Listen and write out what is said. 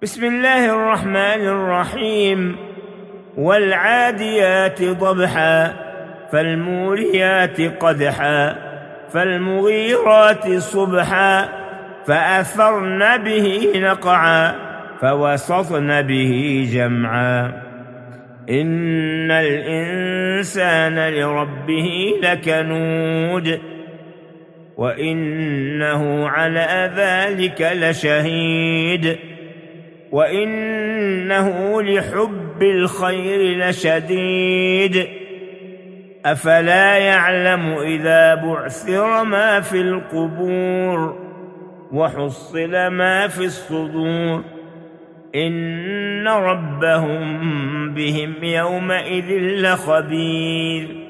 بسم الله الرحمن الرحيم. والعاديات ضبحا فالموريات قدحا فالمغيرات صبحا فأثرن به نقعا فوسطن به جمعا إن الإنسان لربه لكنود وإنه على ذلك لشهيد وإنه لحب الخير لشديد أفلا يعلم إذا بعثر ما في القبور وحصل ما في الصدور إن ربهم بهم يومئذ لخبير.